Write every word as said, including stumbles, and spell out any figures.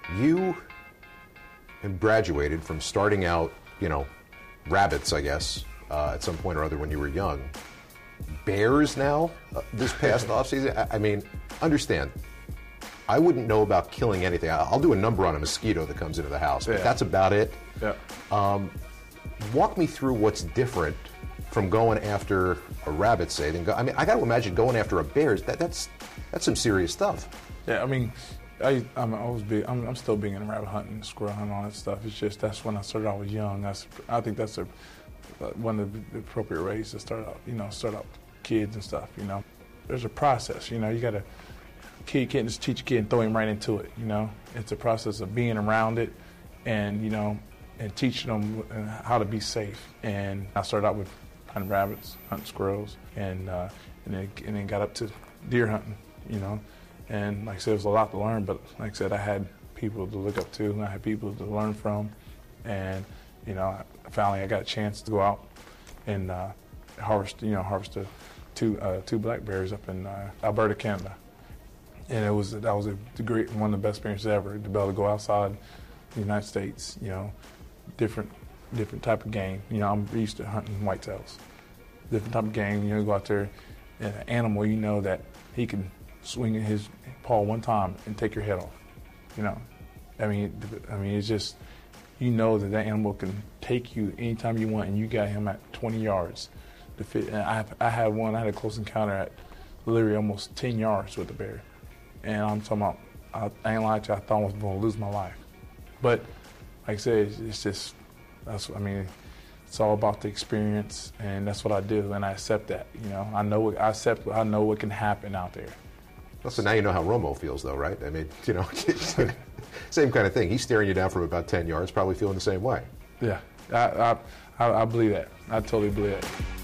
You have graduated from starting out, you know, rabbits, I guess, uh, at some point or other when you were young. Bears now, uh, this past offseason. I, I mean, understand, I wouldn't know about killing anything. I'll do a number on a mosquito that comes into the house, but yeah. that's about it. Yeah. Um, walk me through what's different from going after a rabbit, say, than go, I mean, I got to imagine going after a bear. That, that's that's some serious stuff. Yeah, I mean, I, I'm always big. I'm, I'm still big into rabbit hunting, squirrel hunting, all that stuff. It's just that's when I started. I was young. I, I think that's a, one of the appropriate ways to start out. You know, start out kids and stuff. You know, there's a process. You know, you got to. Kid, you can't just teach a kid and throw him right into it. You know, it's a process of being around it, and you know, and teaching them how to be safe. And I started out with hunting rabbits, hunting squirrels, and uh, and then and then got up to deer hunting. You know, and like I said, it was a lot to learn. But like I said, I had people to look up to, and I had people to learn from, and you know, finally I got a chance to go out and uh, harvest. You know, harvest a, two uh, two black bears up in uh, Alberta, Canada. And it was that was a great one of the best experiences ever to be able to go outside the United States. You know, different different type of game. You know, I'm used to hunting whitetails. Different type of game. You know, go out there, and an animal. You know that he can swing his paw one time and take your head off. You know, I mean, I mean, it's just you know that that animal can take you anytime you want, and you got him at twenty yards. To fit. And I I had one. I had a close encounter at literally almost ten yards with the bear. And I'm talking about, I, I ain't lying to you, I thought I was going to lose my life. But like I said, it's, it's just, that's, I mean, it's all about the experience, and that's what I do, and I accept that. You know, I know, I accept, I know what can happen out there. Well, so now you know how Romo feels, though, right? I mean, you know, same kind of thing. He's staring you down from about ten yards, probably feeling the same way. Yeah, I, I, I, I believe that. I totally believe that.